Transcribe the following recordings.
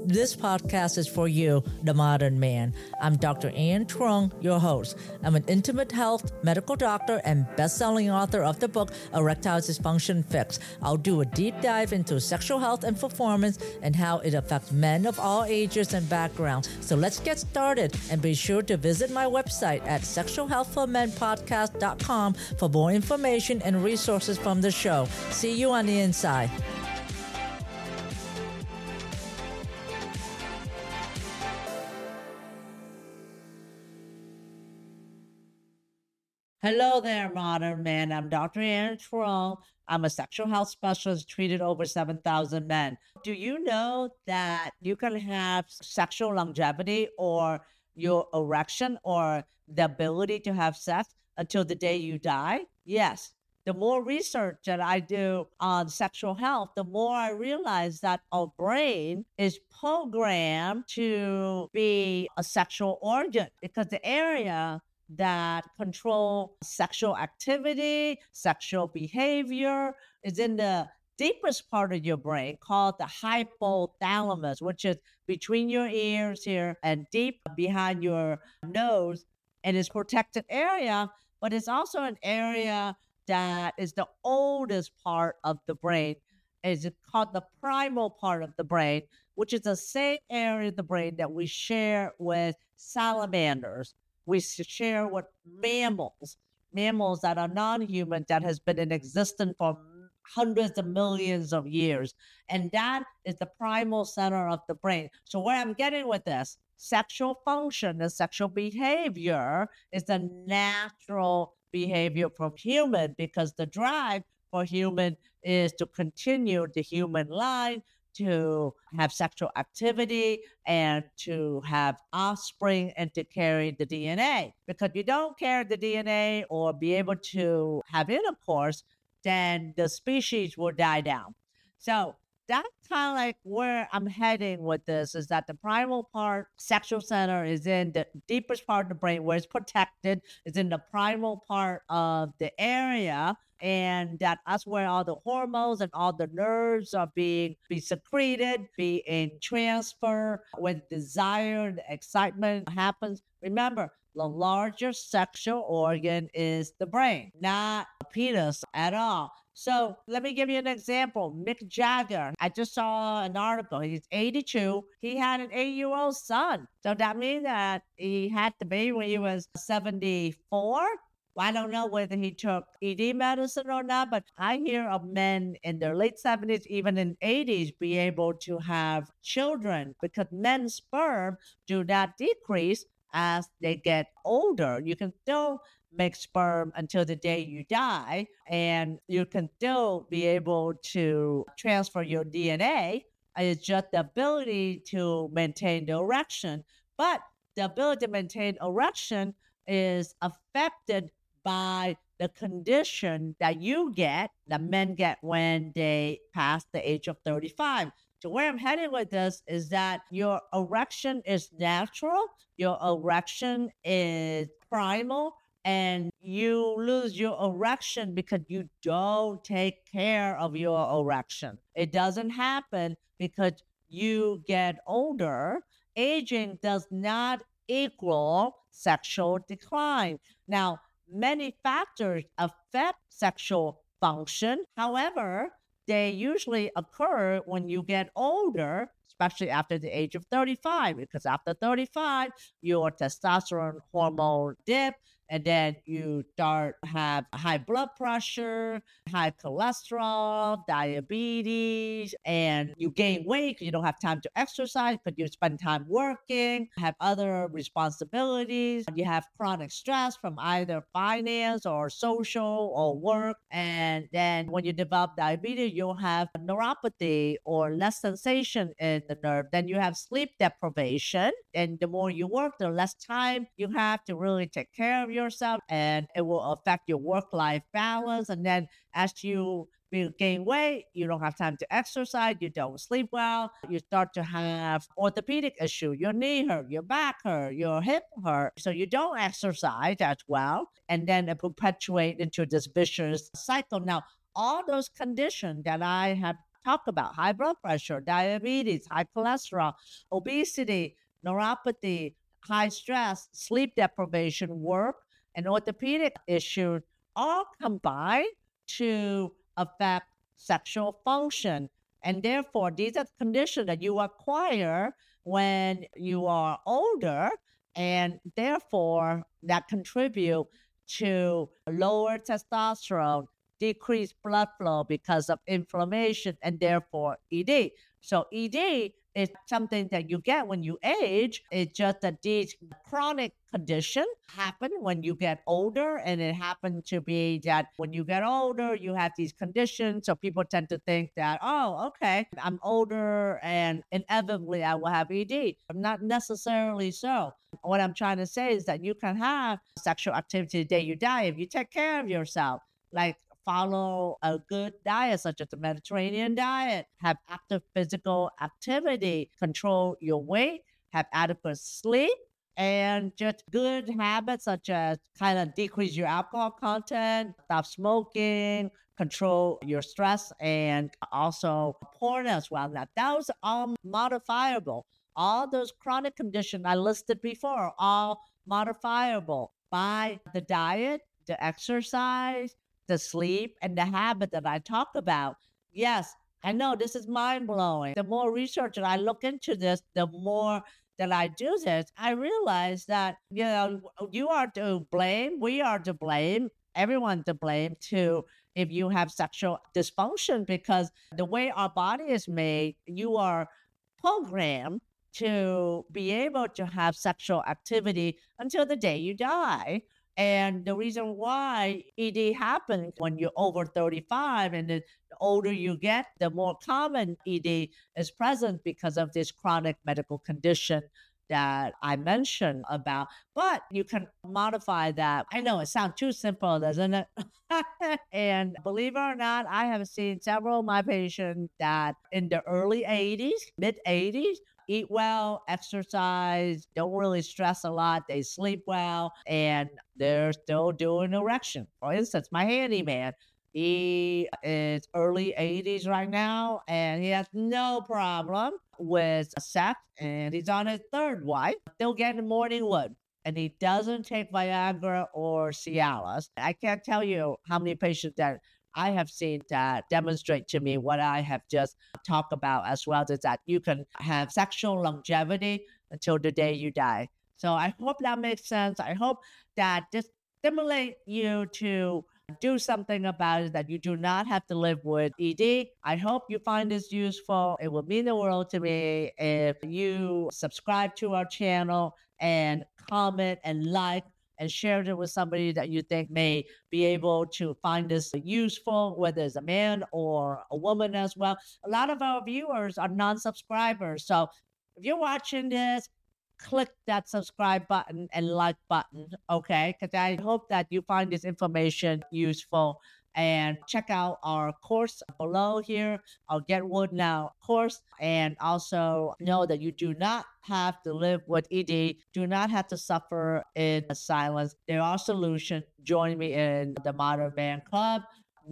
This podcast is for you, the modern man. I'm Dr. Ann Trung, your host. I'm an intimate health medical doctor and best-selling author of the book, Erectile Dysfunction Fix. I'll do a deep dive into sexual health and performance and how it affects men of all ages and backgrounds. So let's get started, and be sure to visit my website at sexualhealthformenpodcast.com for more information and resources from the show. See you on the inside. Hello there, modern man. I'm Dr. Ann Trung. I'm a sexual health specialist, treated over 7,000 men. Do you know that you can have sexual longevity or your erection or the ability to have sex until the day you die? Yes. The more research that I do on sexual health, the more I realize that our brain is programmed to be a sexual organ, because the area that control sexual activity, sexual behavior is in the deepest part of your brain called the hypothalamus, which is between your ears here and deep behind your nose. And it's a protected area, but it's also an area that is the oldest part of the brain. It's called the primal part of the brain, which is the same area of the brain that we share with salamanders. We share with mammals that are non-human, that has been in existence for hundreds of millions of years. And that is the primal center of the brain. So where I'm getting with this, sexual function and sexual behavior is the natural behavior from human, because the drive for human is to continue the human line, to have sexual activity and to have offspring and to carry the DNA. Because you don't carry the DNA or be able to have intercourse, then the species will die down. So that's kind of like where I'm heading with this, is that the primal part, sexual center, is in the deepest part of the brain where it's protected. It's in the primal part of the area. And that's where all the hormones and all the nerves are being secreted, being transferred. When desire and excitement happens, remember, the largest sexual organ is the brain, not a penis at all. So let me give you an example. Mick Jagger, I just saw an article. He's 82. He had an 8-year-old son. So that means that he had the baby when he was 74. I don't know whether he took ED medicine or not, but I hear of men in their late 70s, even in 80s, be able to have children, because men's sperm do not decrease as they get older. You can still make sperm until the day you die, and you can still be able to transfer your DNA. It's just the ability to maintain the erection. But the ability to maintain erection is affected by the condition that you get, that men get when they pass the age of 35. So where I'm heading with this is that your erection is natural, your erection is primal, and you lose your erection because you don't take care of your erection. It doesn't happen because you get older. Aging does not equal sexual decline. Now, many factors affect sexual function. However, they usually occur when you get older, especially after the age of 35, because after 35, your testosterone hormone dip, and then you start have high blood pressure, high cholesterol, diabetes, and you gain weight because you don't have time to exercise, because you spend time working, have other responsibilities. You have chronic stress from either finance or social or work. And then when you develop diabetes, you'll have neuropathy or less sensation in the nerve. Then you have sleep deprivation. And the more you work, the less time you have to really take care of yourself, and it will affect your work-life balance. And then as you gain weight, you don't have time to exercise, you don't sleep well, you start to have orthopedic issue, your knee hurt, your back hurt, your hip hurt, so you don't exercise as well, and then it perpetuates into this vicious cycle. Now, all those conditions that I have talk about: high blood pressure, diabetes, high cholesterol, obesity, neuropathy, high stress, sleep deprivation, work, and orthopedic issues all combine to affect sexual function. And therefore, these are conditions that you acquire when you are older, and therefore that contribute to lower testosterone, decreased blood flow because of inflammation, and therefore ED. So ED is something that you get when you age. It's just that these chronic conditions happen when you get older, and it happened to be that when you get older, you have these conditions. So people tend to think that, oh, okay, I'm older and inevitably I will have ED. Not necessarily so. What I'm trying to say is that you can have sexual activity the day you die if you take care of yourself. Like, follow a good diet, such as the Mediterranean diet, have active physical activity, control your weight, have adequate sleep, and just good habits such as kind of decrease your alcohol content, stop smoking, control your stress, and also porn as well. Now, those are all modifiable. All those chronic conditions I listed before are all modifiable by the diet, the exercise, the sleep, and the habit that I talk about. Yes, I know this is mind blowing. The more research that I look into this, the more that I do this, I realize that, you are to blame, we are to blame, everyone to blame too, if you have sexual dysfunction, because the way our body is made, you are programmed to be able to have sexual activity until the day you die. And the reason why ED happens when you're over 35, and the older you get, the more common ED is present because of this chronic medical condition that I mentioned about. But you can modify that. I know it sounds too simple, doesn't it? And believe it or not, I have seen several of my patients that in the early 80s, mid 80s, eat well, exercise, don't really stress a lot, they sleep well, and they're still doing erection. For instance, my handyman, he is early 80s right now, and he has no problem with sex, and he's on his third wife, still getting morning wood. And he doesn't take Viagra or Cialis. I can't tell you how many patients that I have seen that demonstrate to me what I have just talked about as well, is that you can have sexual longevity until the day you die. So I hope that makes sense. I hope that this stimulate you to do something about it, that you do not have to live with ED. I hope you find this useful. It will mean the world to me if you subscribe to our channel and comment and like and share it with somebody that you think may be able to find this useful, whether it's a man or a woman as well. A lot of our viewers are non-subscribers. So if you're watching this, click that subscribe button and like button, okay? Because I hope that you find this information useful. And check out our course below here, our Get Wood Now course. And also know that you do not have to live with ED, do not have to suffer in silence. There are solutions. Join me in the Modern Man Club,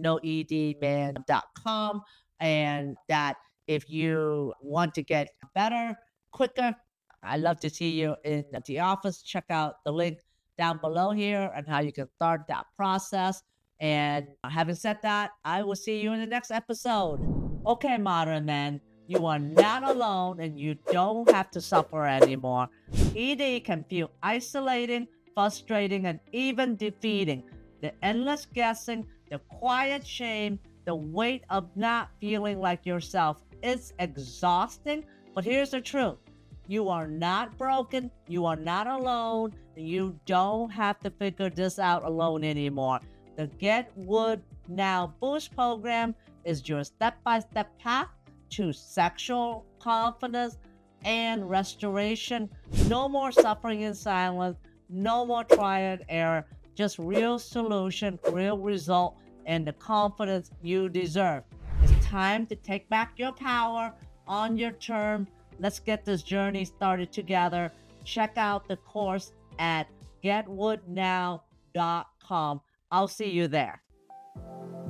noedman.com. And that if you want to get better, quicker, I'd love to see you in the office. Check out the link down below here and how you can start that process. And having said that, I will see you in the next episode. Okay, modern men, you are not alone and you don't have to suffer anymore. ED can feel isolating, frustrating, and even defeating. The endless guessing, the quiet shame, the weight of not feeling like yourself, it's exhausting. But here's the truth. You are not broken. You are not alone. You don't have to figure this out alone anymore. The Get Wood Now Boost program is your step-by-step path to sexual confidence and restoration. No more suffering in silence. No more trial and error. Just real solution, real result, and the confidence you deserve. It's time to take back your power on your terms. Let's get this journey started together. Check out the course at getwoodnow.com. I'll see you there.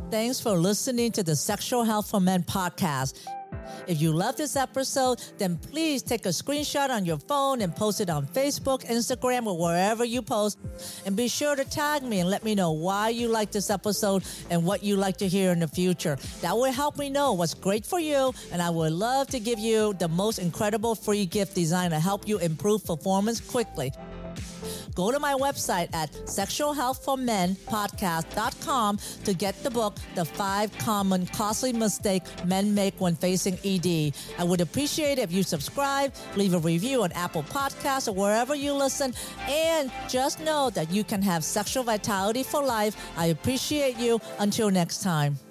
Thanks for listening to the Sexual Health for Men podcast. If you love this episode, then please take a screenshot on your phone and post it on Facebook, Instagram, or wherever you post. And be sure to tag me and let me know why you like this episode and what you like to hear in the future. That will help me know what's great for you, and I would love to give you the most incredible free gift designed to help you improve performance quickly. Go to my website at sexualhealthformenpodcast.com to get the book, The 5 Common Costly Mistakes Men Make When Facing ED. I would appreciate it if you subscribe, leave a review on Apple Podcasts or wherever you listen, and just know that you can have sexual vitality for life. I appreciate you. Until next time.